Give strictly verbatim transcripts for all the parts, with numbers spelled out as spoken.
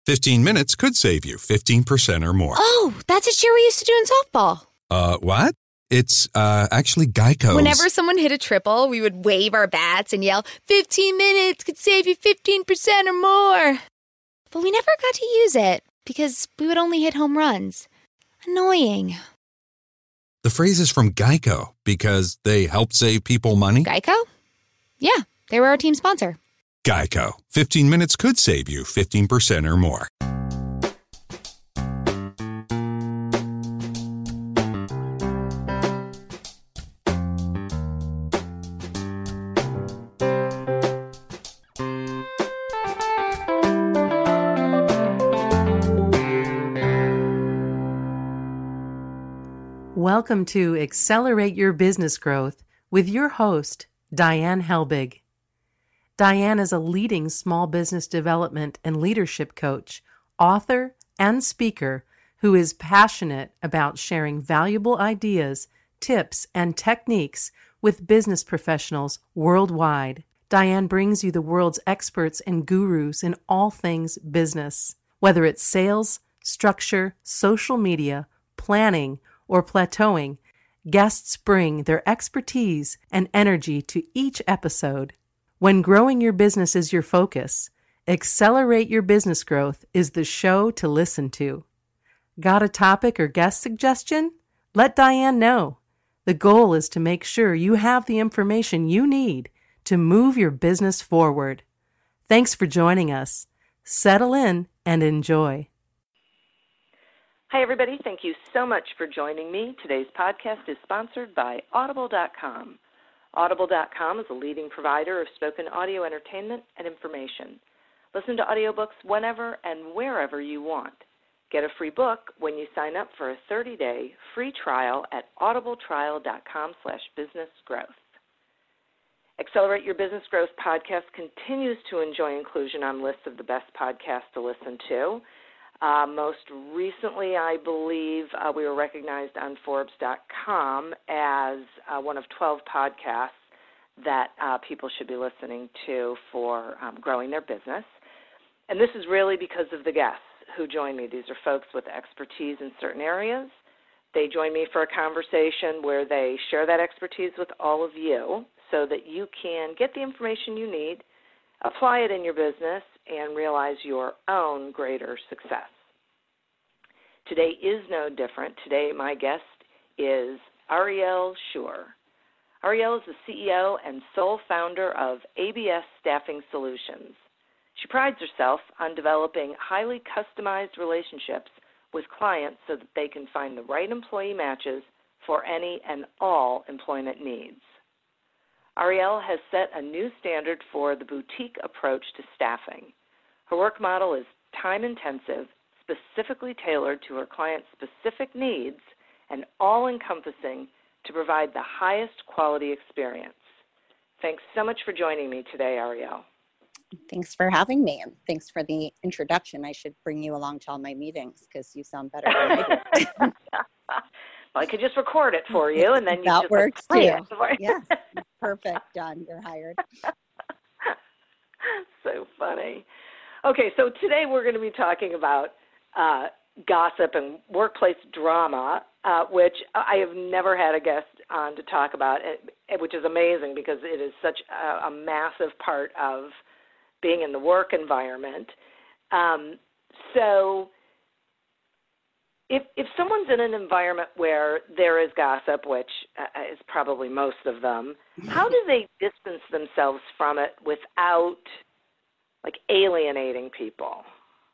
fifteen minutes could save you fifteen percent or more. Oh, that's a cheer we used to do in softball. Uh, what? It's, uh, actually Geico's. Whenever someone hit a triple, we would wave our bats and yell, fifteen minutes could save you fifteen percent or more. But we never got to use it because we would only hit home runs. Annoying. The phrase is from Geico because they help save people money. Geico? Yeah, they were our team sponsor. Geico. fifteen minutes could save you fifteen percent or more. Welcome to Accelerate Your Business Growth with your host, Diane Helbig. Diane is a leading small business development and leadership coach, author, and speaker who is passionate about sharing valuable ideas, tips, and techniques with business professionals worldwide. Diane brings you the world's experts and gurus in all things business, whether it's sales, structure, social media, planning, or plateauing. Guests bring their expertise and energy to each episode. When growing your business is your focus, Accelerate Your Business Growth is the show to listen to. Got a topic or guest suggestion? Let Diane know. The goal is to make sure you have the information you need to move your business forward. Thanks for joining us. Settle in and enjoy. Hi, everybody. Thank you so much for joining me. Today's podcast is sponsored by Audible dot com. Audible dot com is a leading provider of spoken audio entertainment and information. Listen to audiobooks whenever and wherever you want. Get a free book when you sign up for a thirty-day free trial at audibletrial.com slash businessgrowth. Accelerate Your Business Growth podcast continues to enjoy inclusion on lists of the best podcasts to listen to. Uh, most recently, I believe uh, we were recognized on Forbes dot com as uh, one of twelve podcasts that uh, people should be listening to for um, growing their business. And this is really because of the guests who join me. These are folks with expertise in certain areas. They join me for a conversation where they share that expertise with all of you so that you can get the information you need, apply it in your business, and realize your own greater success. Today is no different. Today my guest is Arielle Schur. Arielle is the C E O and sole founder of A B S Staffing Solutions. She prides herself on developing highly customized relationships with clients so that they can find the right employee matches for any and all employment needs. Arielle has set a new standard for the boutique approach to staffing. Her work model is time-intensive, specifically tailored to her clients' specific needs, and all-encompassing to provide the highest quality experience. Thanks so much for joining me today, Arielle. Thanks for having me, and thanks for the introduction. I should bring you along to all my meetings because you sound better than I do. Well, I could just record it for you, and then you that just works like, too. Yeah, perfect. Done. You're hired. So funny. Okay, so today we're going to be talking about uh, gossip and workplace drama, uh, which I have never had a guest on to talk about, which is amazing because it is such a, a massive part of being in the work environment. Um, so if if someone's in an environment where there is gossip, which uh, is probably most of them, how do they distance themselves from it without, like, alienating people?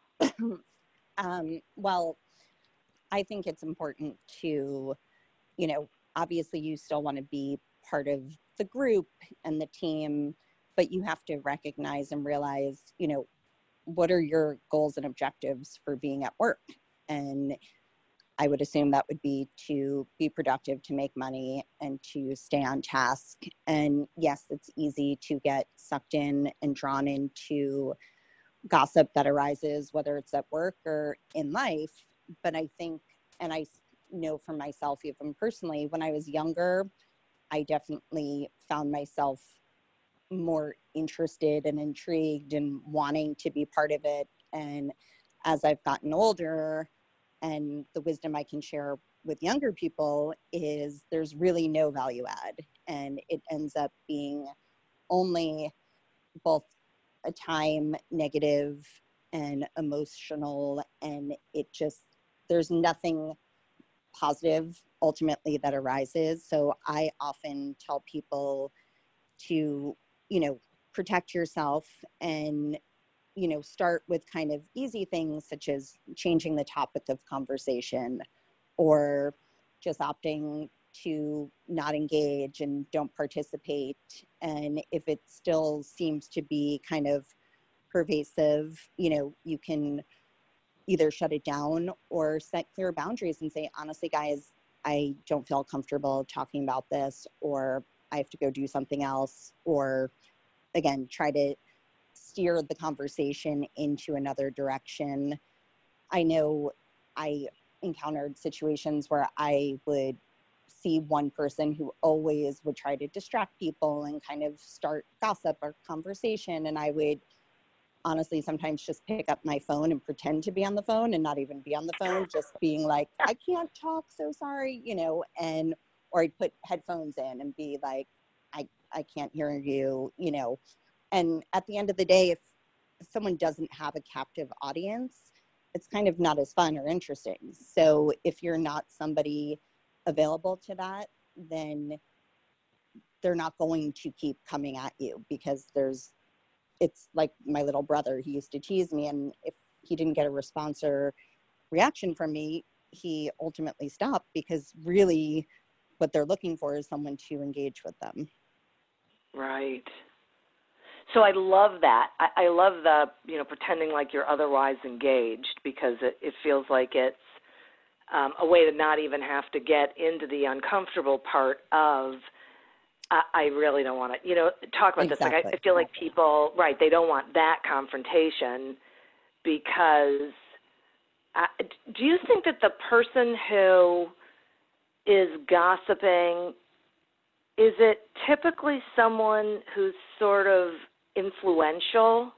um, well, I think it's important to, you know, obviously you still want to be part of the group and the team, but you have to recognize and realize, you know, what are your goals and objectives for being at work? And I would assume that would be to be productive, to make money, and to stay on task. And yes, it's easy to get sucked in and drawn into gossip that arises, whether it's at work or in life. But I think, and I know for myself, even personally, when I was younger, I definitely found myself more interested and intrigued and wanting to be part of it. And as I've gotten older, and the wisdom I can share with younger people is there's really no value add, and it ends up being only both a time negative and emotional, and it just, there's nothing positive ultimately that arises. So I often tell people to, you know, protect yourself and, you know, start with kind of easy things such as changing the topic of conversation, or just opting to not engage and don't participate. And if it still seems to be kind of pervasive, you know, you can either shut it down or set clear boundaries and say, honestly, guys, I don't feel comfortable talking about this, or I have to go do something else, or again, try to steer the conversation into another direction. I know I encountered situations where I would see one person who always would try to distract people and kind of start gossip or conversation, and I would honestly sometimes just pick up my phone and pretend to be on the phone and not even be on the phone, just being like, I can't talk, so sorry, you know, and, or I'd put headphones in and be like, I, I can't hear you, you know. And at the end of the day, if someone doesn't have a captive audience, it's kind of not as fun or interesting. So if you're not somebody available to that, then they're not going to keep coming at you, because there's, it's like my little brother, he used to tease me, and if he didn't get a response or reaction from me, he ultimately stopped, because really what they're looking for is someone to engage with them. Right. So I love that. I, I love the, you know, pretending like you're otherwise engaged, because it, it feels like it's um, a way to not even have to get into the uncomfortable part of, I, I really don't want to, you know, talk about Exactly. this. Like I, I feel like people, right, they don't want that confrontation, because I, do you think that the person who is gossiping, is it typically someone who's sort of influential,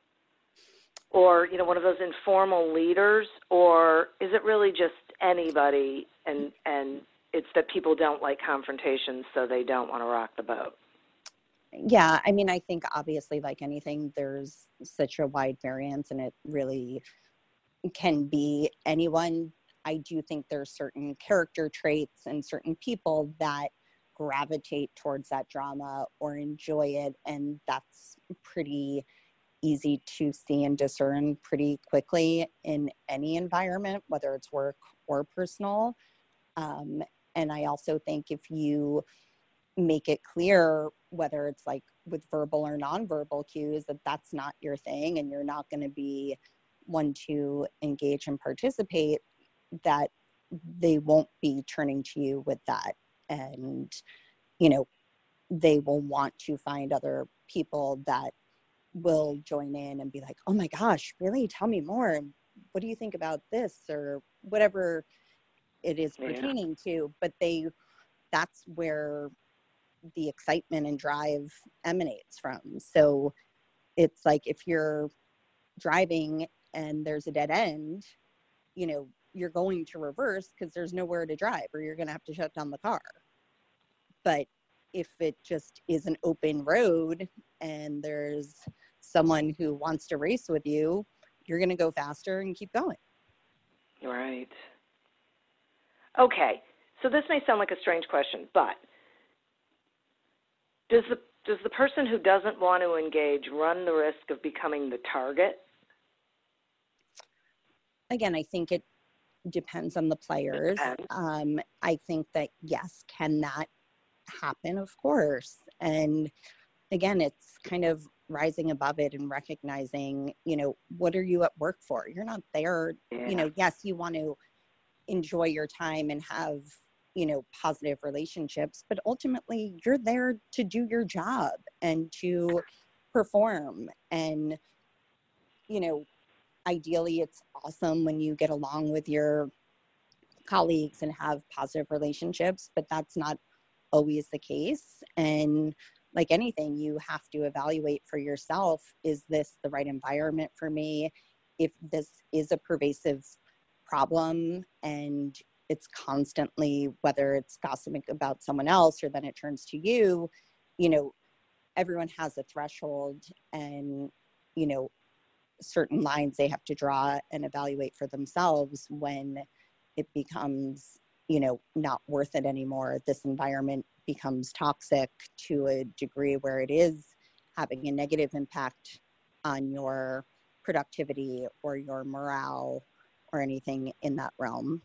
or, you know, one of those informal leaders, or is it really just anybody, and and it's that people don't like confrontations, so they don't want to rock the boat? Yeah, I mean, I think obviously, like anything, there's such a wide variance, and it really can be anyone. I do think there's certain character traits and certain people that gravitate towards that drama or enjoy it, and that's pretty easy to see and discern pretty quickly in any environment, whether it's work or personal. Um, and I also think if you make it clear, whether it's like with verbal or nonverbal cues, that that's not your thing and you're not going to be one to engage and participate, that they won't be turning to you with that. And, you know, they will want to find other people that will join in and be like, oh my gosh, really? Tell me more. What do you think about this? Or whatever it is pertaining yeah. to. But they, that's where the excitement and drive emanates from. So it's like, if you're driving and there's a dead end, you know, you're going to reverse because there's nowhere to drive, or you're going to have to shut down the car. But if it just is an open road and there's someone who wants to race with you, you're going to go faster and keep going. Right. Okay. So this may sound like a strange question, but does the does the person who doesn't want to engage run the risk of becoming the target? Again, I think it depends on the players. Um, I think that, yes, can that happen? Of course. And again, it's kind of rising above it and recognizing, you know, what are you at work for? You're not there, yeah. you know, yes, you want to enjoy your time and have, you know, positive relationships, but ultimately you're there to do your job and to perform. And, you know, ideally it's awesome when you get along with your colleagues and have positive relationships, but that's not always the case. And like anything, you have to evaluate for yourself, is this the right environment for me? if this is a pervasive problem and it's constantly, whether it's gossiping about someone else or then it turns to you, you know, everyone has a threshold and, you know, certain lines they have to draw and evaluate for themselves when it becomes, you know, not worth it anymore. This environment becomes toxic to a degree where it is having a negative impact on your productivity or your morale or anything in that realm.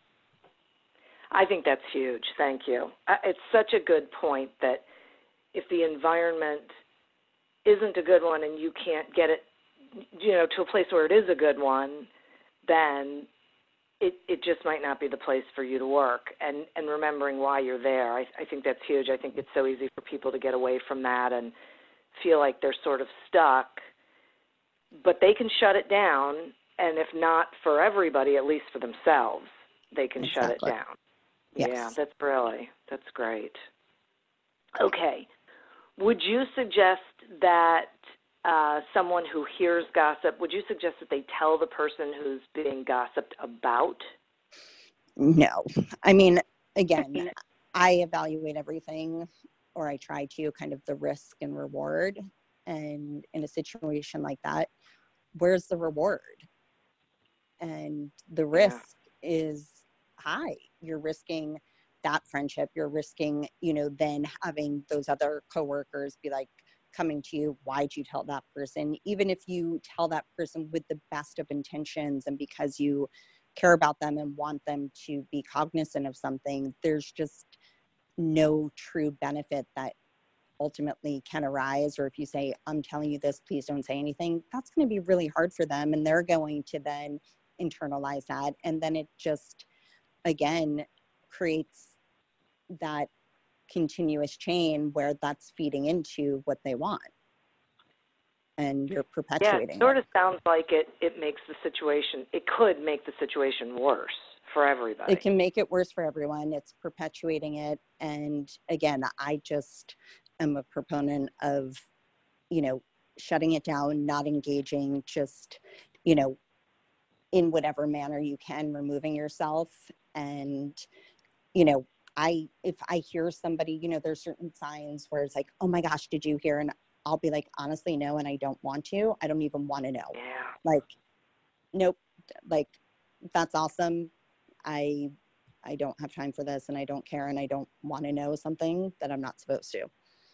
I think that's huge. Thank you. It's such a good point that if the environment isn't a good one and you can't get it, you know, to a place where it is a good one, then it, it just might not be the place for you to work. And, and remembering why you're there, I, I think that's huge. I think it's so easy for people to get away from that and feel like they're sort of stuck, but they can shut it down. And if not for everybody, at least for themselves, they can Exactly. shut it down. Yes. Yeah, that's really, that's great. Okay. Would you suggest that uh, someone who hears gossip, would you suggest that they tell the person who's being gossiped about? No. I mean, again, I evaluate everything, or I try to, kind of the risk and reward. And in a situation like that, where's the reward? And the risk yeah. is high. You're risking that friendship. You're risking, you know, then having those other coworkers be like coming to you, why'd you tell that person? Even if you tell that person with the best of intentions and because you care about them and want them to be cognizant of something, there's just no true benefit that ultimately can arise. Or if you say, I'm telling you this, please don't say anything, that's going to be really hard for them. And they're going to then internalize that. And then it just, again, creates that continuous chain where that's feeding into what they want. And you're perpetuating yeah, it. sort it. of sounds like it, it makes the situation, it could make the situation worse for everybody. It can make it worse for everyone. It's perpetuating it. And again, I just am a proponent of, you know, shutting it down, not engaging, just, you know, in whatever manner you can, removing yourself. And, you know, I, if I hear somebody, you know, there's certain signs where it's like, oh my gosh, did you hear? And I'll be like, honestly, no. And I don't want to, I don't even want to know. Yeah. Like, nope. Like, that's awesome. I, I don't have time for this and I don't care. And I don't want to know something that I'm not supposed to.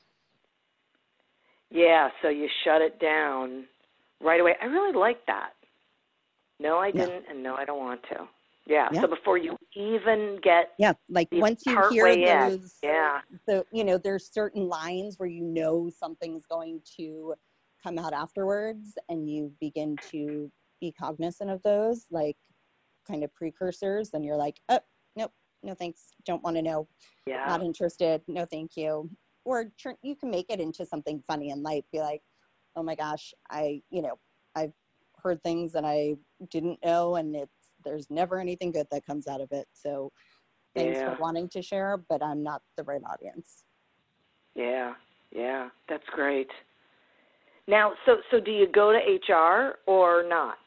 Yeah. So you shut it down right away. I really like that. No, I didn't. Yeah. And no, I don't want to. Yeah. yeah. So before you even get yeah, like once you hear those, in, yeah. So you know, there's certain lines where you know something's going to come out afterwards, and you begin to be cognizant of those, like kind of precursors, and you're like, oh, nope, no thanks, don't want to know, yeah. not interested, no thank you. Or you can make it into something funny and light, be like, oh my gosh, I, you know, I've heard things that I didn't know, and it's there's never anything good that comes out of it. So thanks yeah. for wanting to share, but I'm not the right audience. Yeah, yeah, that's great. Now, so so do you go to H R or not?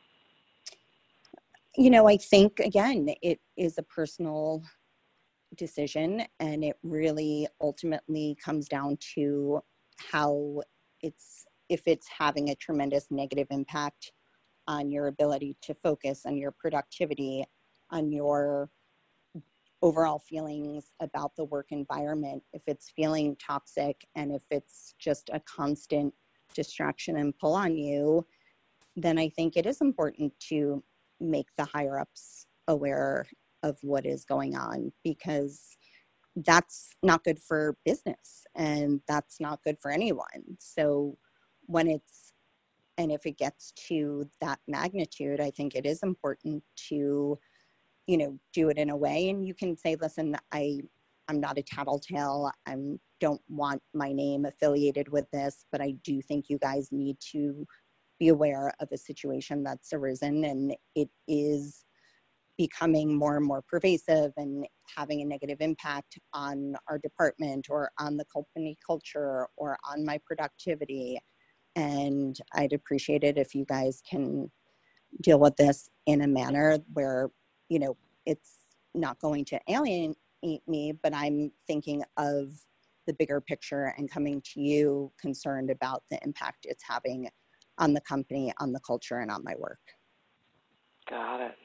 You know, I think, again, it is a personal decision, and it really ultimately comes down to how it's, if it's having a tremendous negative impact on your ability to focus, on your productivity, on your overall feelings about the work environment. If it's feeling toxic and if it's just a constant distraction and pull on you, then I think it is important to make the higher ups aware of what is going on, because that's not good for business and that's not good for anyone. So when it's, and if it gets to that magnitude, I think it is important to, you know, do it in a way. And you can say, listen, I, I'm not a tattletale. I don't want my name affiliated with this, but I do think you guys need to be aware of a situation that's arisen, and it is becoming more and more pervasive and having a negative impact on our department or on the company culture or on my productivity. And I'd appreciate it if you guys can deal with this in a manner where, you know, it's not going to alienate me, but I'm thinking of the bigger picture and coming to you concerned about the impact it's having on the company, on the culture, and on my work. Got it.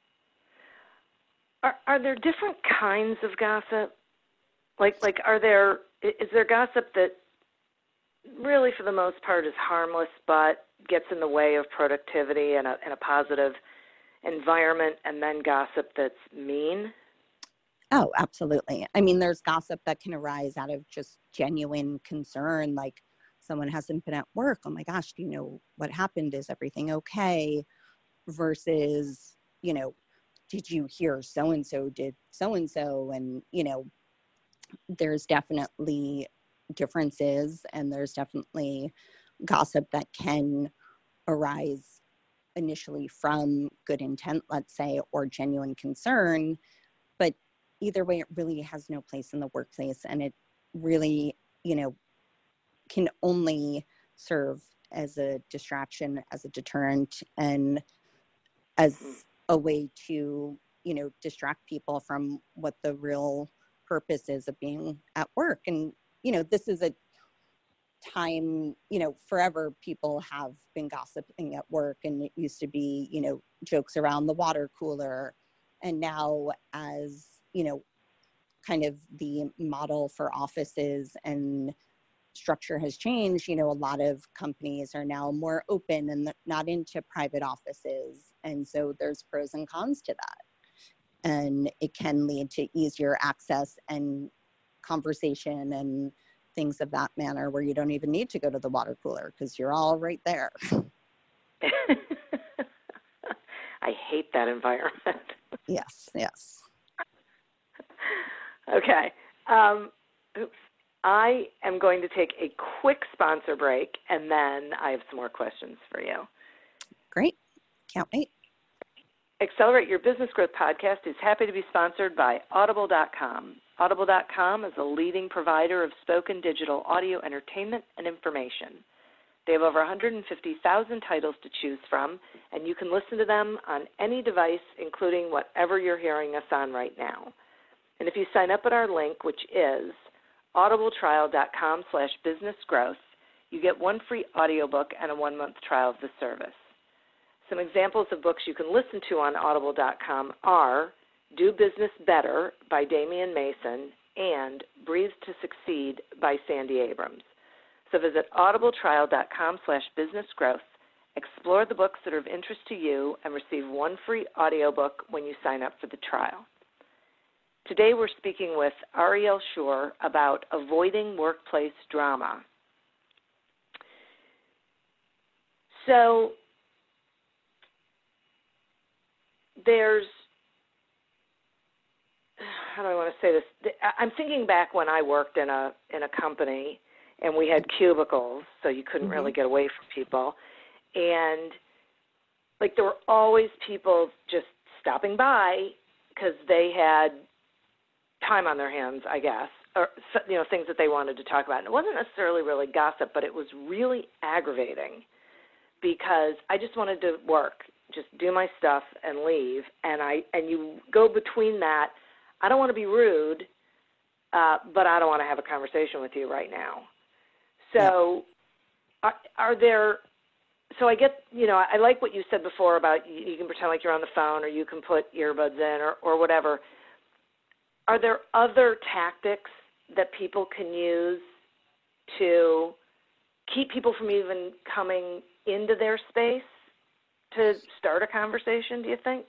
Are, are there different kinds of gossip? Like, like, are there, is there gossip that really for the most part is harmless but gets in the way of productivity and a, and a positive environment, and then gossip that's mean? Oh, absolutely. I mean, there's gossip that can arise out of just genuine concern, like someone hasn't been at work. Oh my gosh, do you know what happened? Is everything okay? Versus, you know, did you hear so-and-so did so-and-so? And, you know, there's definitely differences, and there's definitely gossip that can arise initially from good intent, let's say, or genuine concern. But either way, it really has no place in the workplace, and it really, you know, can only serve as a distraction, as a deterrent, and as a way to, you know, distract people from what the real purpose is of being at work. And, you know, this is a time, you know, forever people have been gossiping at work, and it used to be, you know, jokes around the water cooler. And now, as, you know, kind of the model for offices and structure has changed, you know, a lot of companies are now more open and not into private offices. And so there's pros and cons to that. And it can lead to easier access and conversation and things of that manner, where you don't even need to go to the water cooler because you're all right there. I hate that environment. Yes, yes. Okay. Um, oops. I am going to take a quick sponsor break, and then I have some more questions for you. Great. Can't wait. Accelerate Your Business Growth podcast is happy to be sponsored by Audible dot com. Audible dot com is a leading provider of spoken digital audio entertainment and information. They have over one hundred fifty thousand titles to choose from, and you can listen to them on any device, including whatever you're hearing us on right now. And if you sign up at our link, which is audibletrial dot com slash business growth, you get one free audiobook and a one-month trial of the service. Some examples of books you can listen to on audible dot com are Do Business Better by Damian Mason and Breathe to Succeed by Sandy Abrams. So visit audibletrial dot com slash business growth, explore the books that are of interest to you, and receive one free audiobook when you sign up for the trial. Today we're speaking with Ariel Shore about avoiding workplace drama. So there's, how do I want to say this? I'm thinking back when I worked in a in a company and we had cubicles, so you couldn't mm-hmm. really get away from people. And like there were always people just stopping by because they had time on their hands, I guess, or, you know, things that they wanted to talk about. And it wasn't necessarily really gossip, but it was really aggravating because I just wanted to work, just do my stuff and leave. And I and you go between that. I don't want to be rude, uh, but I don't want to have a conversation with you right now. So yeah. are, are there, so I get, you know, I like what you said before about you, you can pretend like you're on the phone or you can put earbuds in or, or whatever. Are there other tactics that people can use to keep people from even coming into their space to start a conversation, do you think?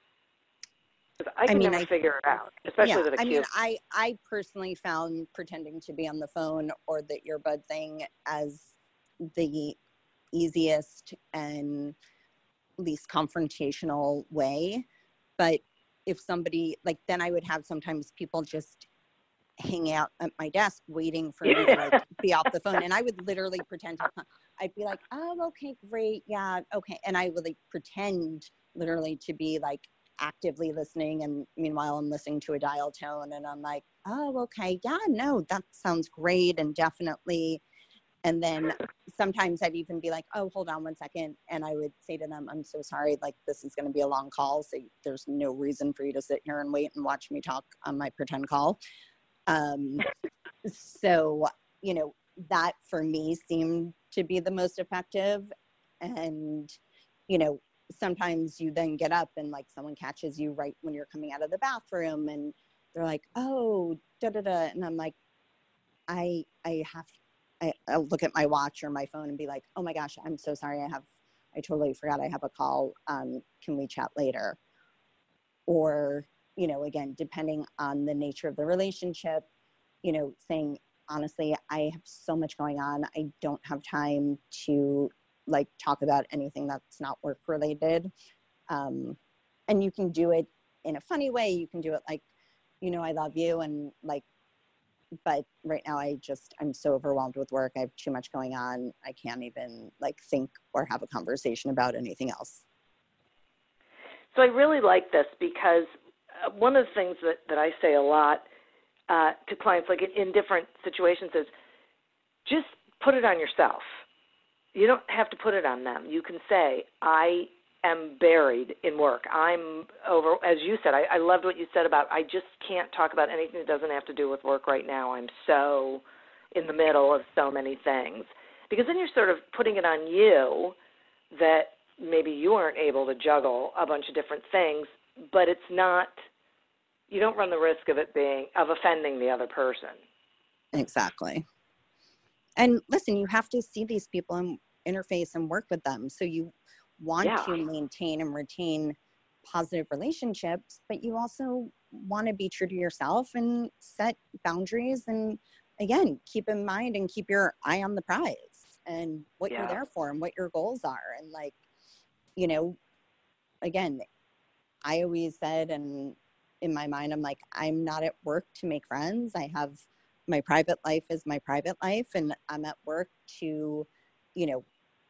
I can I mean, never I, figure it out, especially yeah, with a I cube. mean, I, I personally found pretending to be on the phone or the earbud thing as the easiest and least confrontational way. But if somebody, like, then I would have sometimes people just hang out at my desk waiting for me to like be off the phone. And I would literally pretend to, I'd be like, oh, okay, great. Yeah. Okay. And I would like pretend literally to be like actively listening. And meanwhile, I'm listening to a dial tone and I'm like, oh, okay. Yeah, no, that sounds great. And definitely, And then sometimes I'd even be like, oh, hold on one second. And I would say to them, I'm so sorry, like this is going to be a long call. So there's no reason for you to sit here and wait and watch me talk on my pretend call. Um, so, you know, that for me seemed to be the most effective. And, you know, sometimes you then get up and like someone catches you right when you're coming out of the bathroom and they're like, oh, da da da. And I'm like, I, I have I, I'll look at my watch or my phone and be like, oh my gosh, I'm so sorry. I have, I totally forgot I have a call. Um, can we chat later? Or, you know, again, depending on the nature of the relationship, you know, saying, honestly, I have so much going on. I don't have time to like talk about anything that's not work related. Um, and you can do it in a funny way. You can do it like, you know, I love you. And like, but right now I just, I'm so overwhelmed with work. I have too much going on. I can't even like think or have a conversation about anything else. So I really like this because one of the things that, that I say a lot uh, to clients, like in, in different situations, is just put it on yourself. You don't have to put it on them. You can say, I am buried in work. I'm over, as you said, I, I loved what you said about, I just can't talk about anything that doesn't have to do with work right now. I'm so in the middle of so many things. Because then you're sort of putting it on you that maybe you aren't able to juggle a bunch of different things, but it's not, you don't run the risk of it being, of offending the other person. Exactly. And listen, you have to see these people and interface and work with them. So you want yeah. to maintain and retain positive relationships, but you also want to be true to yourself and set boundaries. And again, keep in mind and keep your eye on the prize and what yeah. you're there for and what your goals are. And like, you know, again, I always said, and in my mind, I'm like, I'm not at work to make friends. I have my private life is my private life, and I'm at work to, you know,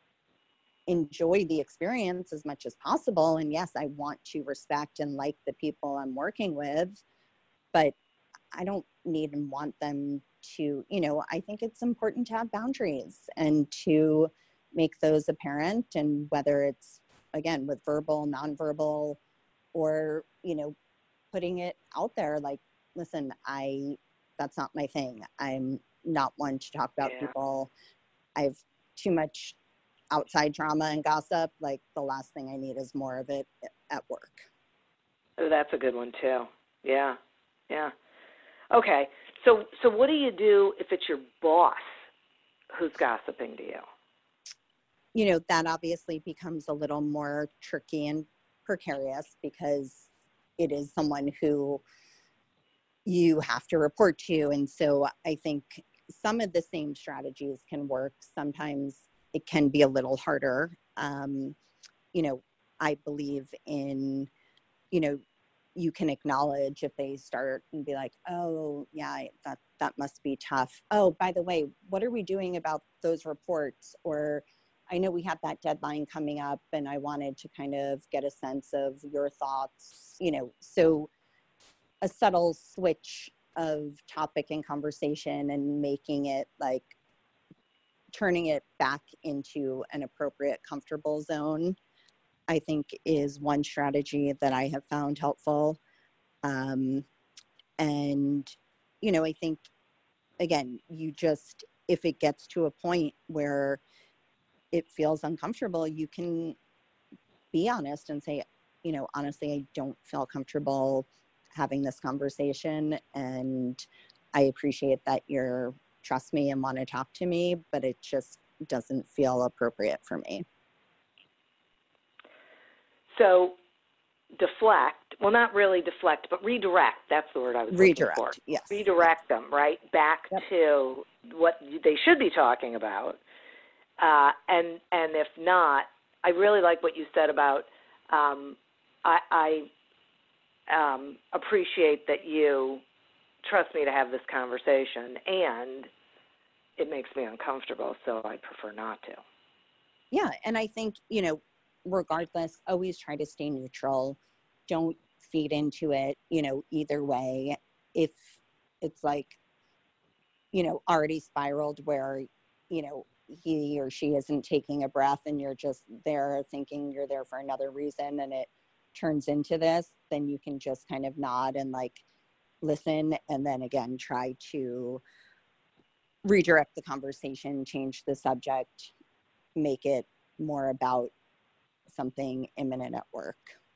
enjoy the experience as much as possible. And yes, I want to respect and like the people I'm working with, but I don't need and want them to, you know, I think it's important to have boundaries and to make those apparent. And whether it's, again, with verbal, nonverbal, or, you know, putting it out there like, listen, I, that's not my thing. I'm not one to talk about yeah. people. I have too much outside drama and gossip. Like the last thing I need is more of it at work. Oh, that's a good one too. Yeah. Yeah. Okay. So, so what do you do if it's your boss who's gossiping to you? You know, that obviously becomes a little more tricky and precarious because it is someone who you have to report to. And so I think some of the same strategies can work. Sometimes it can be a little harder. Um, you know, I believe in, you know, you can acknowledge if they start and be like, oh yeah, that, that must be tough. Oh, by the way, what are we doing about those reports? Or I know we have that deadline coming up and I wanted to kind of get a sense of your thoughts, you know, so a subtle switch of topic and conversation and making it like turning it back into an appropriate, comfortable zone, I think is one strategy that I have found helpful. Um, and, you know, I think, again, you just, if it gets to a point where it feels uncomfortable, you can be honest and say, you know, honestly, I don't feel comfortable having this conversation, and I appreciate that you're trust me and want to talk to me, but it just doesn't feel appropriate for me. So deflect, well, not really deflect, but redirect. That's the word I was redirect, looking for. Yes. Redirect them, right, back yep. to what they should be talking about. Uh, and and if not, I really like what you said about um, I, I um, appreciate that you trust me to have this conversation, and it makes me uncomfortable, so I prefer not to. Yeah, and I think, you know, regardless, always try to stay neutral. Don't feed into it, you know, either way. If it's like, you know, already spiraled where, you know, he or she isn't taking a breath and you're just there thinking you're there for another reason and it turns into this, then you can just kind of nod and like listen, and then again try to redirect the conversation, change the subject, make it more about something imminent at work.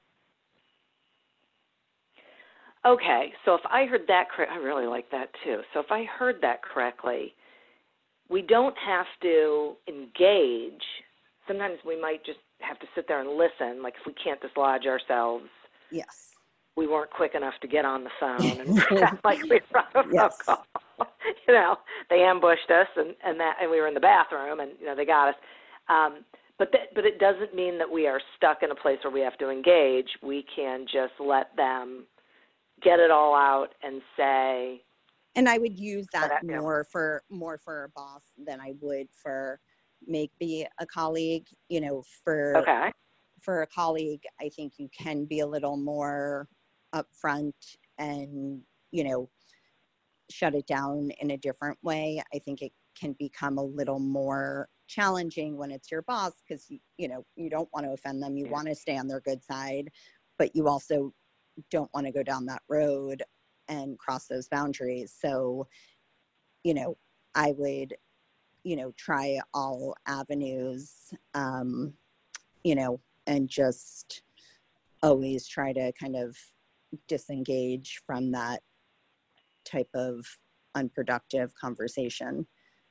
Okay, so if I heard that correct, I really like that too. So if I heard that correctly, we don't have to engage. Sometimes we might just have to sit there and listen, like if we can't dislodge ourselves. Yes. We weren't quick enough to get on the phone and pretend like we were on a phone Yes. call. You know, they ambushed us and, and that and we were in the bathroom and, you know, they got us. Um, but that, but it doesn't mean that we are stuck in a place where we have to engage. We can just let them get it all out and say. And I would use that, that more for more for a boss than I would for maybe a colleague. You know, for Okay. for a colleague, I think you can be a little more upfront and, you know, shut it down in a different way. I think it can become a little more challenging when it's your boss because, you, you know, you don't want to offend them. You Yeah. want to stay on their good side, but you also don't want to go down that road and cross those boundaries. So, you know, I would, you know, try all avenues, um, you know, and just always try to kind of disengage from that type of unproductive conversation.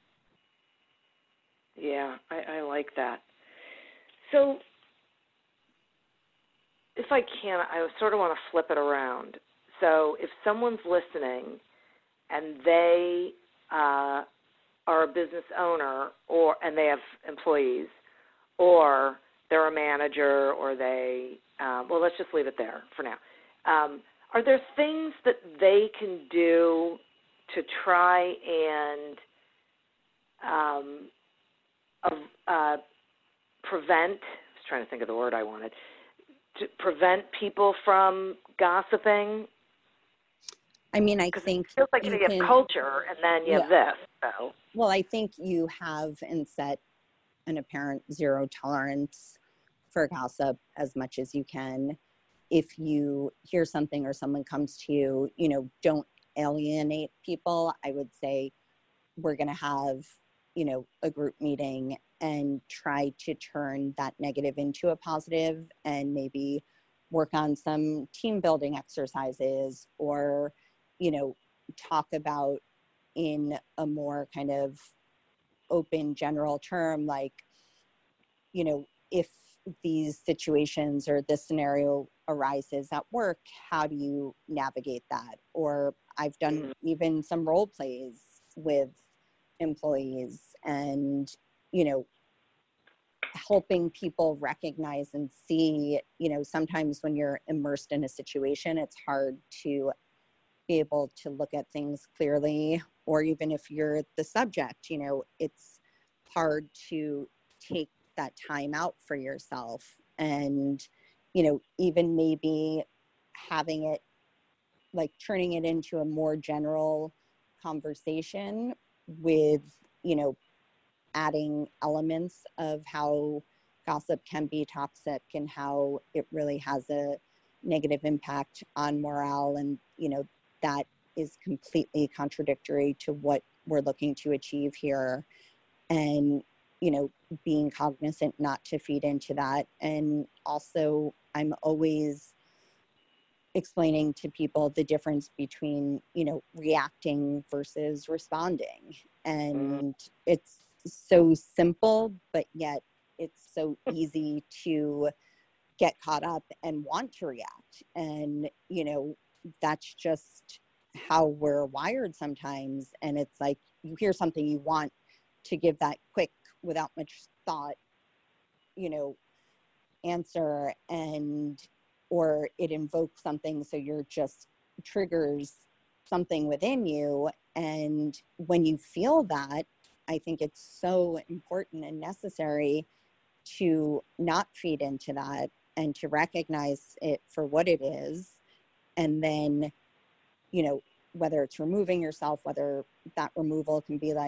Yeah, I, I like that. So if I can, I sort of want to flip it around. So if someone's listening and they uh, are a business owner or and they have employees, or they're a manager, or they, um, well, let's just leave it there for now. Um, are there things that they can do to try and um, uh, prevent, I was trying to think of the word I wanted, to prevent people from gossiping? I mean, I think it feels like you, you you can, have culture and then you yeah. have this. So. Well, I think you have and set an apparent zero tolerance for gossip as much as you can. If you hear something or someone comes to you, you know, don't alienate people. I would say we're going to have, you know, a group meeting and try to turn that negative into a positive and maybe work on some team building exercises, or, you know, talk about in a more kind of open general term, like, you know, if these situations or this scenario arises at work, how do you navigate that? Or I've done even some role plays with employees and, you know, helping people recognize and see, you know, sometimes when you're immersed in a situation, it's hard to be able to look at things clearly, or even if you're the subject, you know, it's hard to take that time out for yourself. And, you know, even maybe having it, like turning it into a more general conversation with, you know, adding elements of how gossip can be toxic and how it really has a negative impact on morale. And, you know, that is completely contradictory to what we're looking to achieve here. And, you know, being cognizant not to feed into that. And also, I'm always explaining to people the difference between, you know, reacting versus responding. And it's so simple, but yet it's so easy to get caught up and want to react. And, you know, that's just how we're wired sometimes. And it's like you hear something, you want to give that quick, without much thought, you know, answer, and or it invokes something, so you're just triggers something within you. And when you feel that, I think it's so important and necessary to not feed into that and to recognize it for what it is. And then, you know, whether it's removing yourself, whether that removal can be like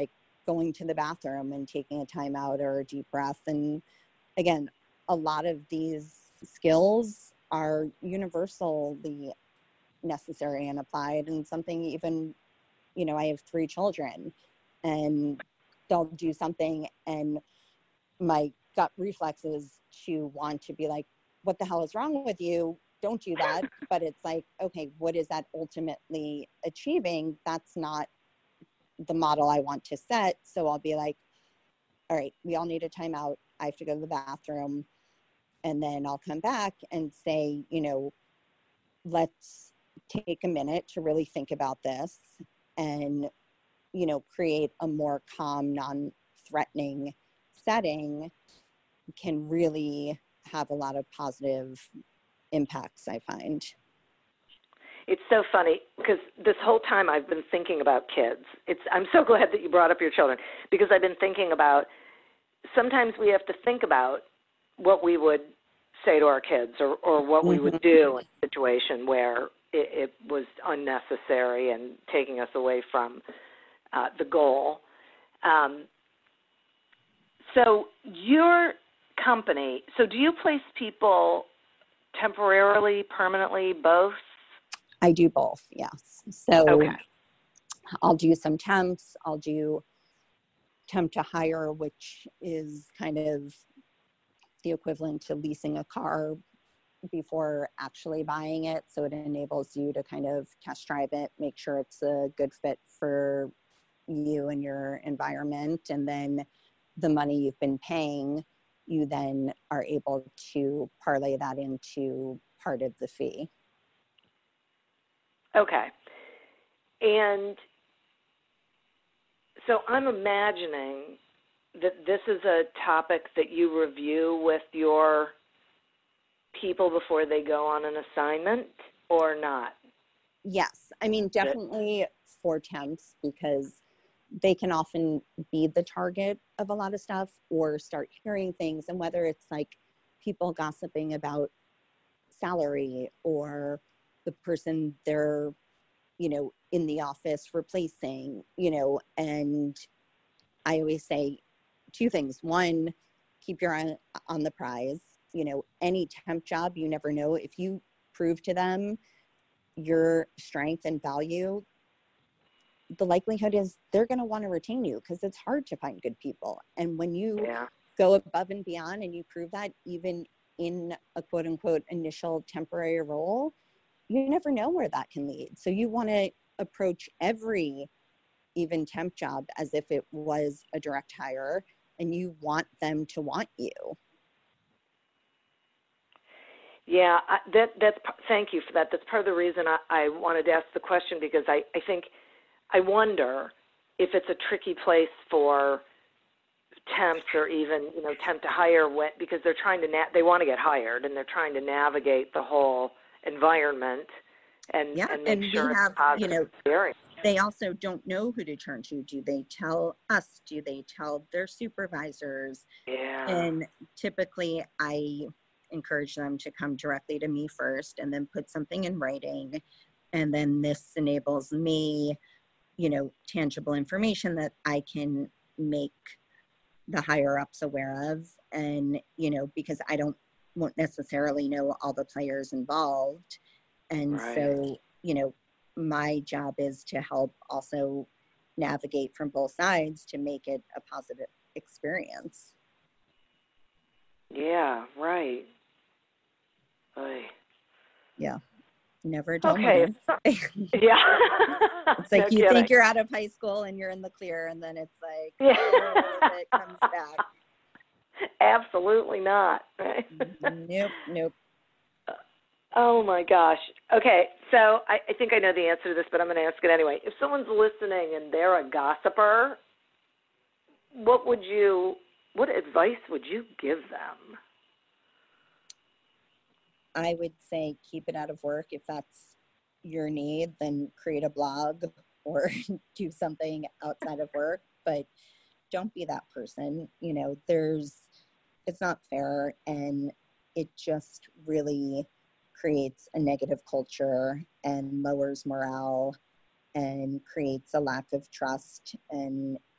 going to the bathroom and taking a time out or a deep breath. And again, a lot of these skills are universally necessary and applied, and something even, you know, I have three children and they'll do something and my gut reflexes to want to be like, what the hell is wrong with you? Don't do that. But it's like, okay, what is that ultimately achieving? That's not the model I want to set. So I'll be like, all right, we all need a timeout. I have to go to the bathroom. And then I'll come back and say, you know, let's take a minute to really think about this and, you know, create a more calm, non-threatening setting can really have a lot of positive impacts, I find. It's so funny because this whole time I've been thinking about kids. It's I'm so glad that you brought up your children, because I've been thinking about sometimes we have to think about what we would say to our kids or, or what we would do in a situation where it, it was unnecessary and taking us away from uh, the goal. Um, so your company, so do you place people temporarily, permanently, both? I do both, yes. So okay. I'll do some temps. I'll do temp to hire, which is kind of the equivalent to leasing a car before actually buying it. So it enables you to kind of test drive it, make sure it's a good fit for you and your environment. And then the money you've been paying, you then are able to parlay that into part of the fee. Okay. And so I'm imagining that this is a topic that you review with your people before they go on an assignment, or not? Yes. I mean, definitely for temps, because they can often be the target of a lot of stuff or start hearing things. And whether it's like people gossiping about salary or the person they're, you know, in the office replacing, you know, and I always say two things. One, keep your eye on the prize. You know, any temp job, you never know. If you prove to them your strength and value, the likelihood is they're going to want to retain you, because it's hard to find good people. And when you yeah. go above and beyond and you prove that, even in a quote unquote initial temporary role, you never know where that can lead. So you want to approach every even temp job as if it was a direct hire, and you want them to want you. Yeah, I, that, that's, thank you for that. That's part of the reason I, I wanted to ask the question, because I, I think, I wonder if it's a tricky place for temps or even, you know, temp to hire, when, because they're trying to, na- they want to get hired and they're trying to navigate the whole environment and, yeah, and make and sure we it's have, a positive you know, experience. they also don't know who to turn to. Do they tell us? Do they tell their supervisors? Yeah. And typically I encourage them to come directly to me first and then put something in writing. And then this enables me, you know, tangible information that I can make the higher ups aware of. And, you know, because I don't won't necessarily know all the players involved. And right. so, you know, my job is to help also navigate from both sides to make it a positive experience. Yeah, right. Oy. Yeah. Never a dull Okay. moment. Yeah. It's like No you kidding. think you're out of high school and you're in the clear, and then it's like, yeah. oh, it comes back. Absolutely not. Right? Nope, nope. Oh my gosh. Okay, so I, I think I know the answer to this, but I'm going to ask it anyway. If someone's listening and they're a gossiper, what would you, what advice would you give them? I would say keep it out of work. If that's your need, then create a blog or do something outside of work, but don't be that person. You know, there's, it's not fair, and it just really creates a negative culture and lowers morale and creates a lack of trust. And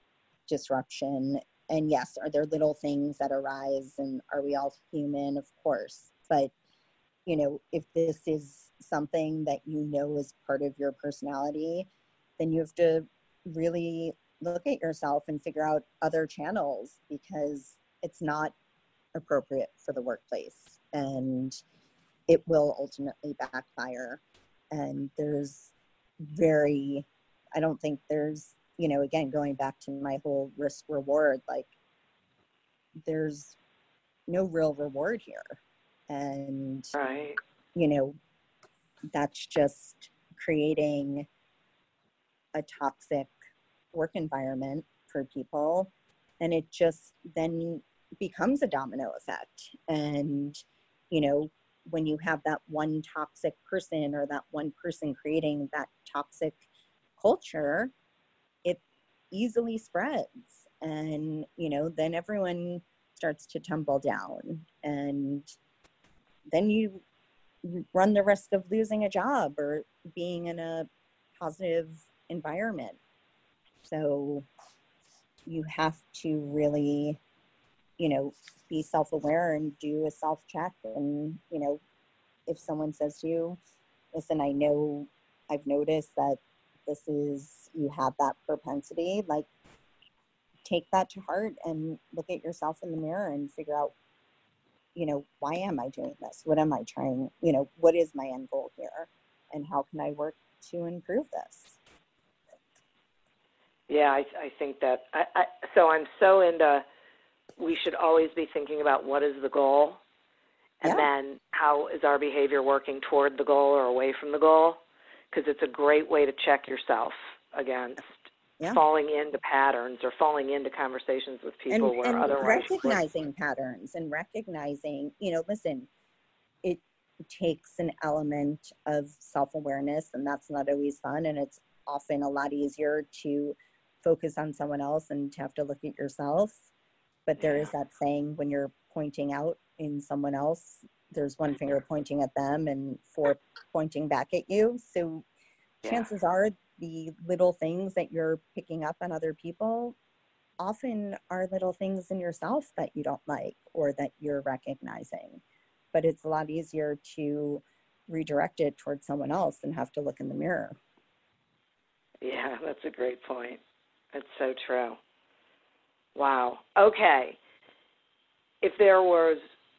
disruption. And yes, are there little things that arise, and are we all human? Of course. But, you know, if this is something that you know is part of your personality, then you have to really look at yourself and figure out other channels, because it's not appropriate for the workplace and it will ultimately backfire. And there's very, I don't think there's, you know, again, going back to my whole risk reward, like there's no real reward here. And, Right. you know, that's just creating a toxic work environment for people. And it just then becomes a domino effect. And, you know, when you have that one toxic person or that one person creating that toxic culture, it easily spreads. And, you know, then everyone starts to tumble down. And then you run the risk of losing a job or being in a positive environment. So you have to really, you know, be self-aware and do a self-check. And, you know, if someone says to you, listen, I know I've noticed that this is, you have that propensity, like take that to heart and look at yourself in the mirror and figure out, you know, why am I doing this? What am I trying, you know, what is my end goal here? And how can I work to improve this? Yeah, I, I think that, I, I, so I'm so into, we should always be thinking about what is the goal, and Yeah. then how is our behavior working toward the goal or away from the goal, because it's a great way to check yourself against Yeah. falling into patterns or falling into conversations with people and, where and otherwise you wouldn't. recognizing patterns and recognizing, you know, listen, it takes an element of self-awareness, and that's not always fun. And it's often a lot easier to focus on someone else and to have to look at yourself. But there Yeah. is that saying, when you're pointing out in someone else, there's one finger pointing at them and four pointing back at you. So Yeah. chances are the little things that you're picking up on other people often are little things in yourself that you don't like or that you're recognizing. But it's a lot easier to redirect it towards someone else and have to look in the mirror. Yeah, that's a great point. That's so true. Wow. Okay. If there was,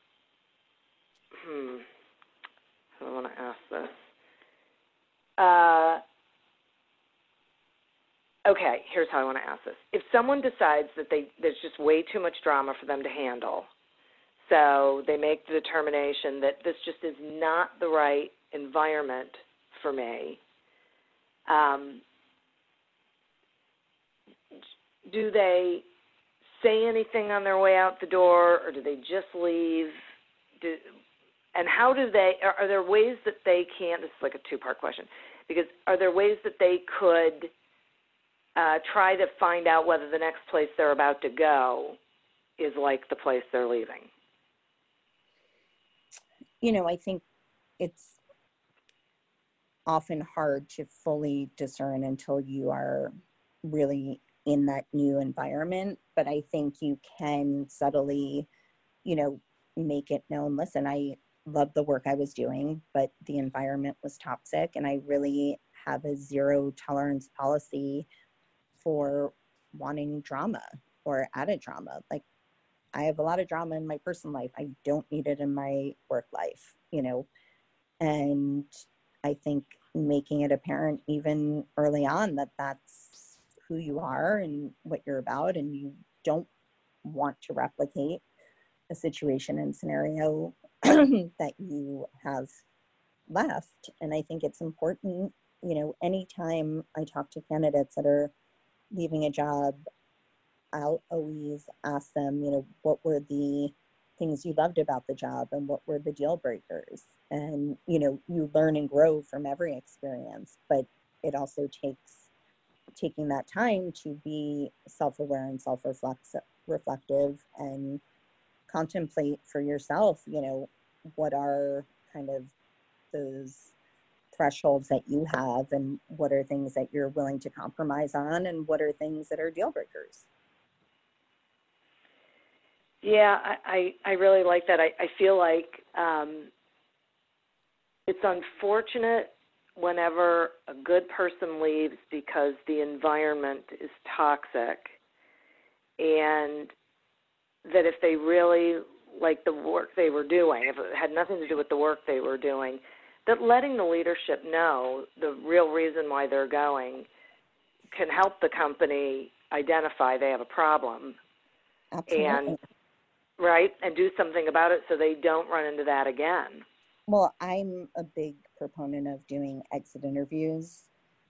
hmm, I don't want to ask this. Uh, okay, here's how I want to ask this. If someone decides that they there's just way too much drama for them to handle, so they make the determination that this just is not the right environment for me, um, do they say anything on their way out the door, or do they just leave? Do, and how do they, are, are there ways that they can, this is like a two-part question, because are there ways that they could uh, try to find out whether the next place they're about to go is like the place they're leaving? You know, I think it's often hard to fully discern until you are really in that new environment. But I think you can subtly, you know, make it known, listen, I love the work I was doing, but the environment was toxic, and I really have a zero tolerance policy for wanting drama or added drama. Like, I have a lot of drama in my personal life. I don't need it in my work life, you know. And I think making it apparent even early on that that's who you are and what you're about, and you don't want to replicate a situation and scenario that you have left. And I think it's important, you know, anytime I talk to candidates that are leaving a job, I'll always ask them, you know, what were the things you loved about the job and what were the deal breakers? And, you know, you learn and grow from every experience, but it also takes taking that time to be self-aware and self-reflective and contemplate for yourself, you know, what are kind of those thresholds that you have, and what are things that you're willing to compromise on, and what are things that are deal breakers. Yeah, I, I, I really like that. I, I feel like um, it's unfortunate whenever a good person leaves because the environment is toxic, and that if they really like the work they were doing, if it had nothing to do with the work they were doing, that letting the leadership know the real reason why they're going can help the company identify they have a problem. Absolutely. And right, and do something about it so they don't run into that again. Well, I'm a big proponent of doing exit interviews,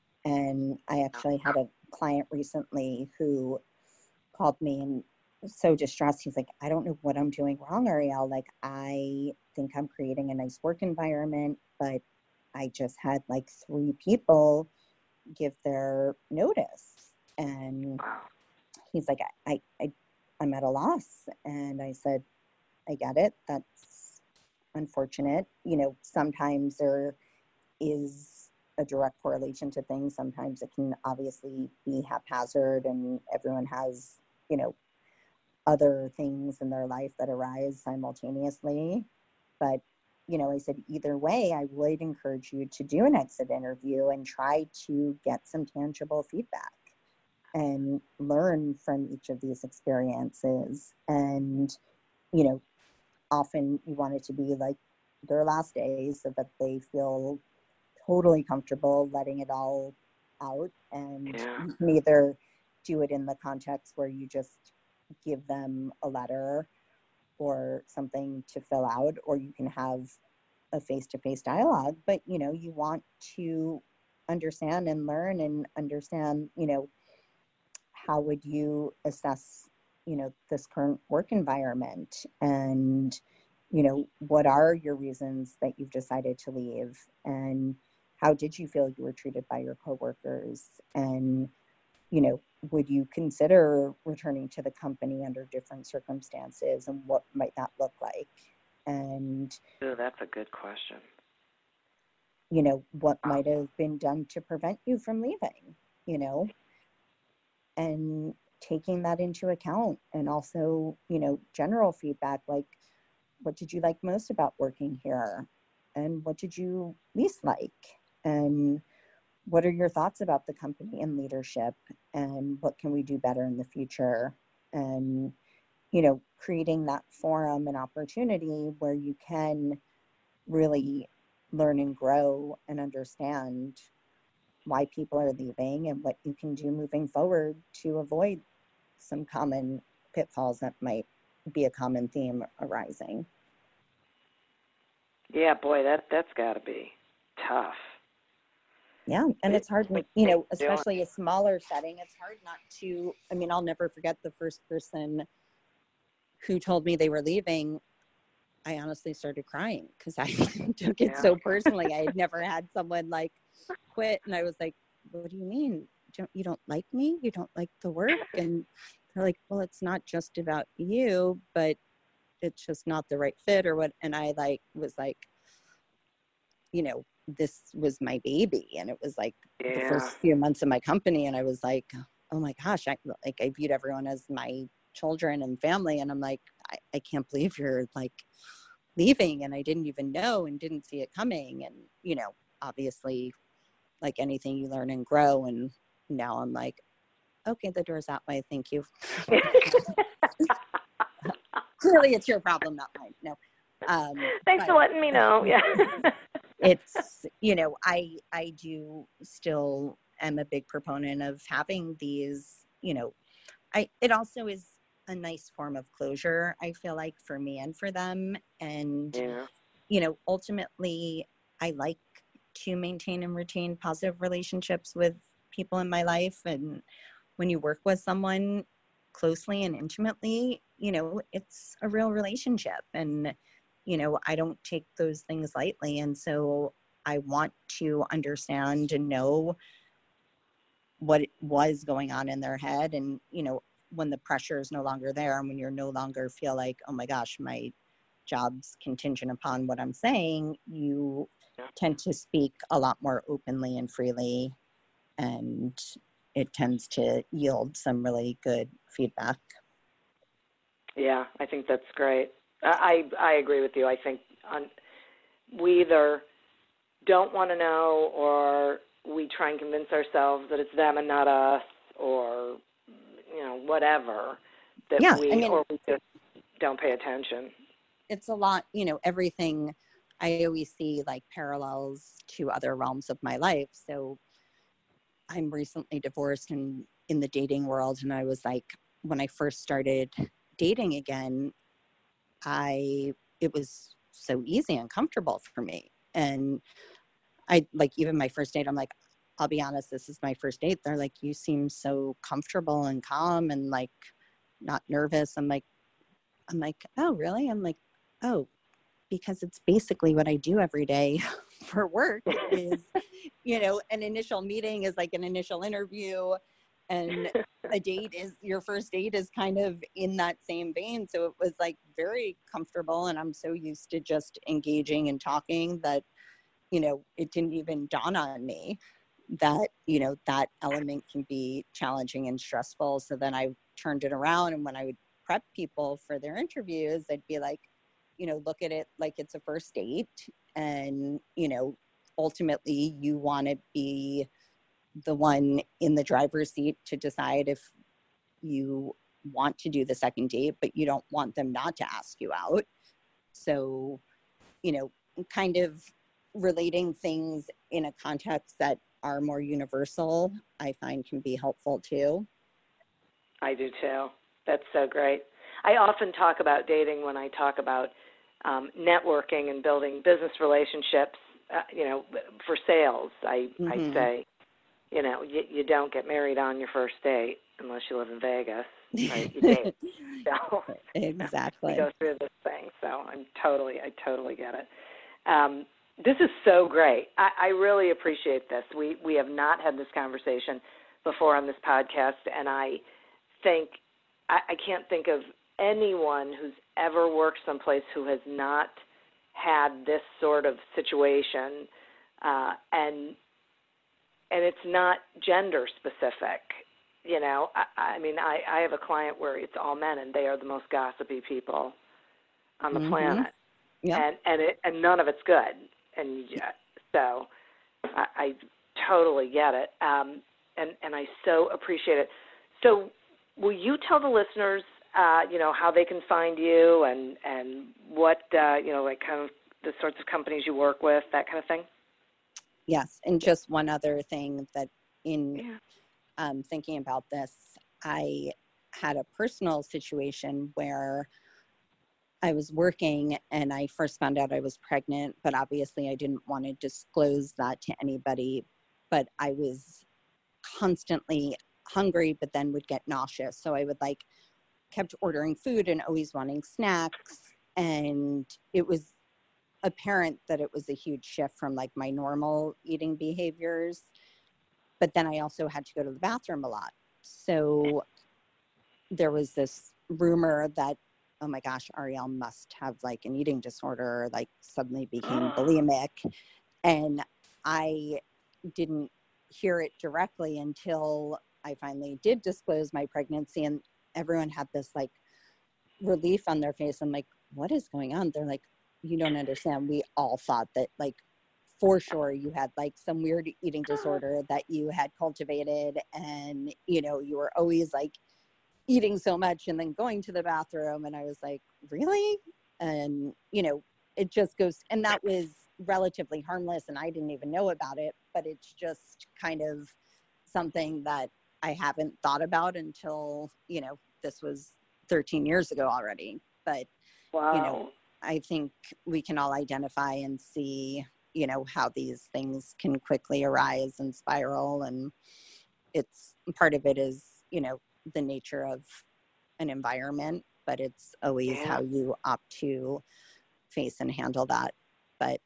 and I actually had a client recently who called me and was so distressed. He's like, I don't know what I'm doing wrong, Ariel. Like, I think I'm creating a nice work environment, but I just had like three people give their notice. And he's like, I, I, I I'm at a loss. And I said, I get it. That's unfortunate. You know, sometimes there is a direct correlation to things. Sometimes it can obviously be haphazard and everyone has, you know, other things in their life that arise simultaneously. But, you know, I said, either way, I would encourage you to do an exit interview and try to get some tangible feedback and learn from each of these experiences. And, you know, often you want it to be like their last days so that they feel totally comfortable letting it all out. And Yeah. you can either do it in the context where you just give them a letter or something to fill out, or you can have a face-to-face dialogue. But, you know, you want to understand and learn and understand, you know, how would you assess, you know, this current work environment, and, you know, what are your reasons that you've decided to leave, and how did you feel you were treated by your coworkers, and, you know, would you consider returning to the company under different circumstances, and what might that look like? And, oh, that's a good question. you know, what might have been done to prevent you from leaving, you know, and taking that into account. And also, you know, general feedback, like, what did you like most about working here? And what did you least like? And what are your thoughts about the company and leadership? And what can we do better in the future? And, you know, creating that forum and opportunity where you can really learn and grow and understand why people are leaving and what you can do moving forward to avoid some common pitfalls that might be a common theme arising. Yeah, boy, that, that's got to be tough. Yeah, and it's hard, you know, especially a smaller setting, it's hard not to, I mean, I'll never forget the first person who told me they were leaving. I honestly started crying because I took it Yeah. so personally. I had never had someone like quit, and I was like, what do you mean? Don't, you don't like me? You don't like the work? And they're like, well, it's not just about you, but it's just not the right fit or what. And I like was like, you know, this was my baby, and it was like Yeah. the first few months of my company, and I was like, oh my gosh, I like I viewed everyone as my children and family, and I'm like, I, I can't believe you're like leaving, and I didn't even know and didn't see it coming. And, you know, obviously, like anything, you learn and grow. And now I'm like, okay, the door's that way, thank you. Clearly it's your problem, not mine. No. Um, Thanks but, for letting me know. Yeah. It's, you know, I, I do still am a big proponent of having these, you know, I, it also is a nice form of closure, I feel like, for me and for them. And, Yeah. you know, ultimately I like to maintain and retain positive relationships with people in my life. And when you work with someone closely and intimately, you know, it's a real relationship. And, you know, I don't take those things lightly. And so I want to understand and know what was going on in their head. And, you know, when the pressure is no longer there, and when you're no longer feel like, oh my gosh, my job's contingent upon what I'm saying, you tend to speak a lot more openly and freely, and it tends to yield some really good feedback. Yeah, I think that's great. I, I agree with you. I think on, we either don't want to know or we try and convince ourselves that it's them and not us, or, you know, whatever, that Yeah, we, I mean, or we just don't pay attention. It's a lot, you know, everything. I always see like parallels to other realms of my life. So I'm recently divorced and in the dating world. And I was like, when I first started dating again, I, it was so easy and comfortable for me. And I like, even my first date, I'm like, I'll be honest, this is my first date. They're like, you seem so comfortable and calm and like not nervous. I'm like, I'm like, oh, really? I'm like, oh, because it's basically what I do every day for work is, you know, an initial meeting is like an initial interview, and a date is, your first date is kind of in that same vein. So it was like very comfortable, and I'm so used to just engaging and talking that, you know, it didn't even dawn on me that, you know, that element can be challenging and stressful. So then I turned it around, and when I would prep people for their interviews, I'd be like, you know, look at it like it's a first date, and, you know, ultimately you want to be the one in the driver's seat to decide if you want to do the second date, but you don't want them not to ask you out. So, you know, kind of relating things in a context that are more universal, I find can be helpful too. I do too. That's so great. I often talk about dating when I talk about um, networking and building business relationships, uh, you know, for sales. I, Mm-hmm. I say, you know, you, you don't get married on your first date unless you live in Vegas, right? You date. So exactly. we go through this thing. So I'm totally, I totally get it. Um, this is so great. I, I really appreciate this. We, we have not had this conversation before on this podcast, and I think, I, I can't think of anyone who's ever worked someplace who has not had this sort of situation, uh, and and it's not gender specific. You know, I, I mean, I, I have a client where it's all men, and they are the most gossipy people on the Mm-hmm. planet, yep. and and it, and none of it's good. And so I, I totally get it, um, and and I so appreciate it. So will you tell the listeners, uh, you know, how they can find you and and what uh, you know, like kind of the sorts of companies you work with, that kind of thing? Yes, and just one other thing that in Yeah. um, thinking about this, I had a personal situation where I was working and I first found out I was pregnant, but obviously I didn't want to disclose that to anybody. But I was constantly hungry, but then would get nauseous. So I would like kept ordering food and always wanting snacks. And it was apparent that it was a huge shift from like my normal eating behaviors. But then I also had to go to the bathroom a lot. So there was this rumor that, oh my gosh, Arielle must have like an eating disorder, or like suddenly became bulimic. And I didn't hear it directly until I finally did disclose my pregnancy, and everyone had this like relief on their face. I'm like, what is going on? They're like, you don't understand. We all thought that like for sure you had like some weird eating disorder that you had cultivated, and you know, you were always like eating so much and then going to the bathroom. And I was like, really? And you know, it just goes, and that was relatively harmless and I didn't even know about it, but it's just kind of something that I haven't thought about until, you know, this was thirteen years ago already. But Wow. you know, I think we can all identify and see, you know, how these things can quickly arise and spiral. And it's part of it is, you know, the nature of an environment, but it's always Yeah. how you opt to face and handle that. But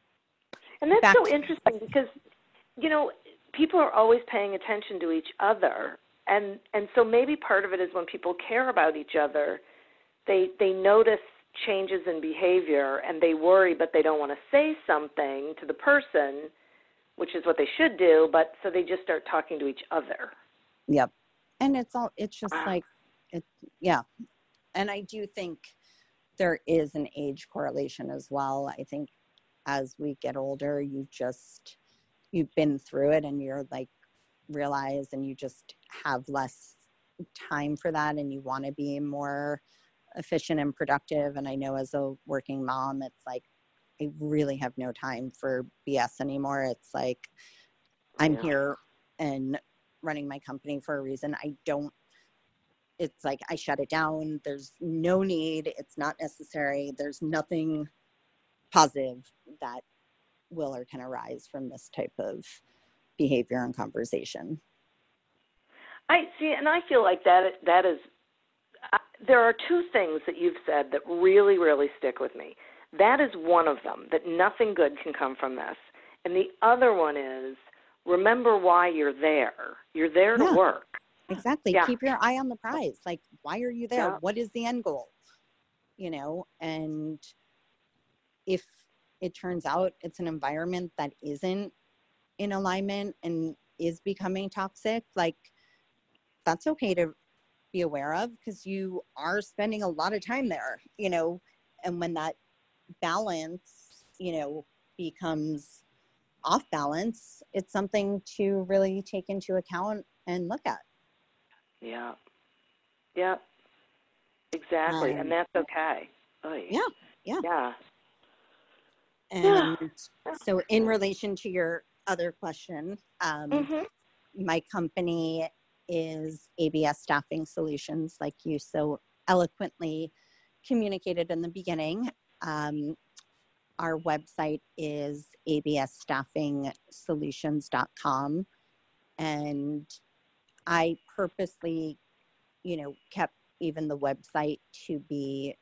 And that's back so to- interesting because, you know, people are always paying attention to each other. And and so maybe part of it is when people care about each other, they they notice changes in behavior and they worry, but they don't want to say something to the person, which is what they should do, but so they just start talking to each other. Yep. And it's all, it's just Wow. like, it, yeah, and I do think there is an age correlation as well. I think as we get older, you just, you've been through it and you're like, realize, and you just have less time for that and you want to be more efficient and productive. And I know as a working mom, it's like, I really have no time for B S anymore. It's like, I'm Yeah. here and running my company for a reason. I don't, it's like, I shut it down. There's no need. It's not necessary. There's nothing positive that will or can arise from this type of behavior and conversation. I see, and I feel like that that is, uh, there are two things that you've said that really, really stick with me. That is one of them, that nothing good can come from this. And the other one is, remember why you're there. You're there to Yeah, work. exactly. Yeah. Keep your eye on the prize. Like, why are you there? Yeah. What is the end goal? You know, and if it turns out it's an environment that isn't in alignment and is becoming toxic, like, that's okay to be aware of, because you are spending a lot of time there, you know, and when that balance, you know, becomes off balance, it's something to really take into account and look at. Yeah. Yeah. Exactly. Um, and that's okay. Oy. yeah, yeah. Yeah. And Yeah. so in relation to your other question, um, Mhm. my company is A B S Staffing Solutions, like you so eloquently communicated in the beginning. Um, our website is a b s staffing solutions dot com. And I purposely, you know, kept even the website to be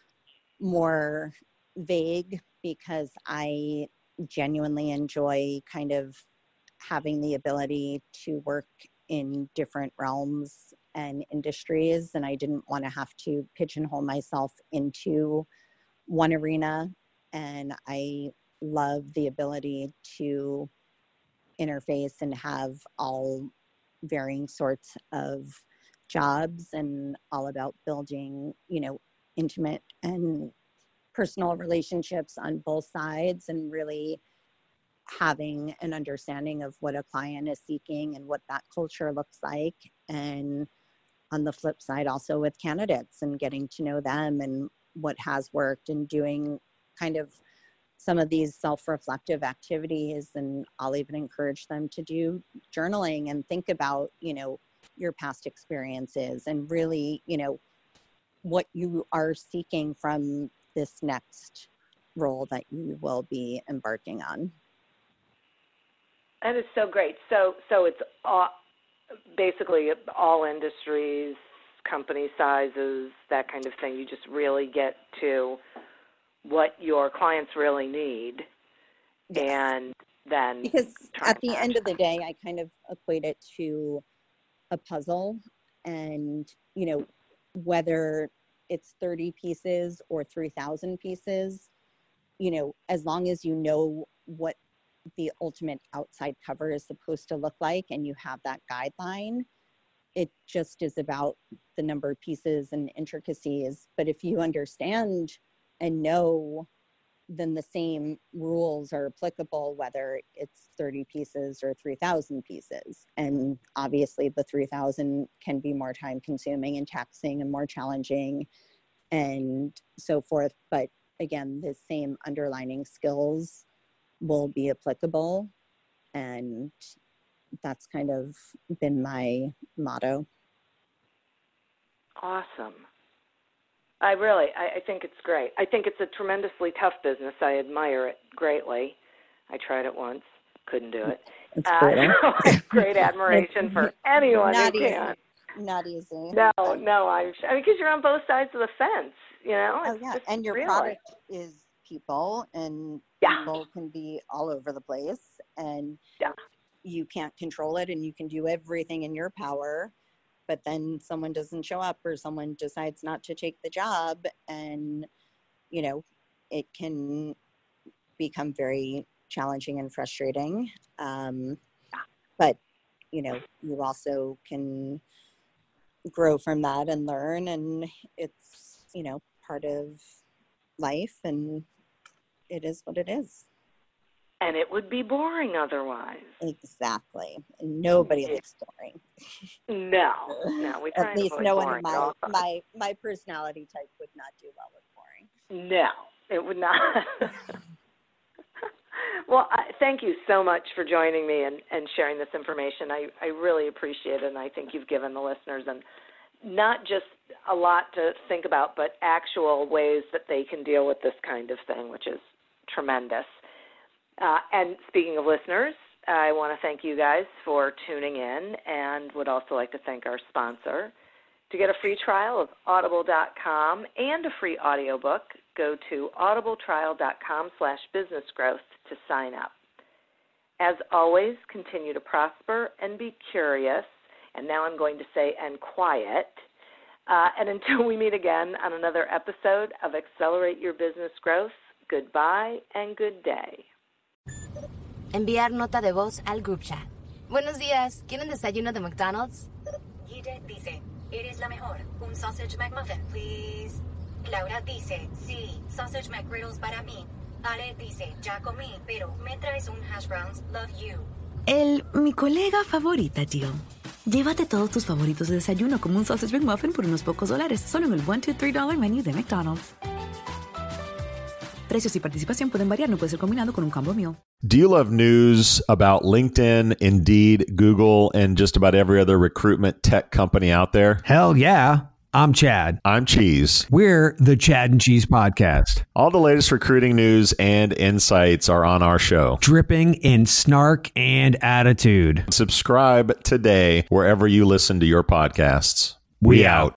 more vague because I genuinely enjoy kind of having the ability to work in different realms and industries. And I didn't want to have to pigeonhole myself into one arena. And I love the ability to interface and have all varying sorts of jobs, and all about building, you know, intimate and personal relationships on both sides, and really having an understanding of what a client is seeking and what that culture looks like. And on the flip side, also with candidates and getting to know them and what has worked, and doing kind of some of these self-reflective activities. And I'll even encourage them to do journaling and think about, you know, your past experiences and really, you know, what you are seeking from this next role that you will be embarking on. That is so great. So, so it's all, basically all industries, company sizes, that kind of thing. You just really get to what your clients really need, Yes. and then Because try at to the match end of the them. day, I kind of equate it to a puzzle, and, you know, whether it's thirty pieces or three thousand pieces, you know, as long as you know what the ultimate outside cover is supposed to look like and you have that guideline, it just is about the number of pieces and intricacies. But if you understand and know, then the same rules are applicable, whether it's thirty pieces or three thousand pieces. And obviously the three thousand can be more time consuming and taxing and more challenging and so forth. But again, the same underlining skills will be applicable. And that's kind of been my motto. Awesome. I really, I, I think it's great. I think it's a tremendously tough business. I admire it greatly. I tried it once, couldn't do it. It's Uh, brutal. so I have great admiration for anyone Not who easy. can. Not easy. No, but- no, I'm sure. I mean, because you're on both sides of the fence, you know? Oh It's yeah, just and your really. product is people, and Yeah. people can be all over the place, and Yeah. you can't control it, and you can do everything in your power, but then someone doesn't show up or someone decides not to take the job, and, you know, it can become very challenging and frustrating. Um, but, you know, you also can grow from that and learn. And it's, you know, part of life, and it is what it is. And it would be boring otherwise. Exactly. Nobody yeah. likes boring. No, no. We try At least to no boring one in my, my, my personality type would not do well with boring. No, it would not. Well, I, thank you so much for joining me and, and sharing this information. I, I really appreciate it, and I think you've given the listeners and not just a lot to think about, but actual ways that they can deal with this kind of thing, which is tremendous. Uh, and speaking of listeners, I want to thank you guys for tuning in, and would also like to thank our sponsor. To get a free trial of audible dot com and a free audiobook, go to audibletrial.com slash businessgrowth to sign up. As always, continue to prosper and be curious, and now I'm going to say and quiet. Uh, and until we meet again on another episode of Accelerate Your Business Growth, goodbye and good day. Enviar nota de voz al group chat. Buenos días, ¿quieren desayuno de McDonald's? Guide dice, eres la mejor. Un sausage McMuffin, please. Laura dice, sí, sausage McGriddles para mí. Ale dice, ya comí, pero me traes un hash browns, love you. El, mi colega favorita, tío. Llévate todos tus favoritos de desayuno como un sausage McMuffin por unos pocos dólares, solo en el one, two, three dollar menu de McDonald's. Precios y participación pueden variar, no puede ser combinado con un combo meal. Do you love news about LinkedIn, Indeed, Google, and just about every other recruitment tech company out there? Hell yeah. I'm Chad. I'm Cheese. We're the Chad and Cheese Podcast. All the latest recruiting news and insights are on our show. Dripping in snark and attitude. Subscribe today wherever you listen to your podcasts. We, we out.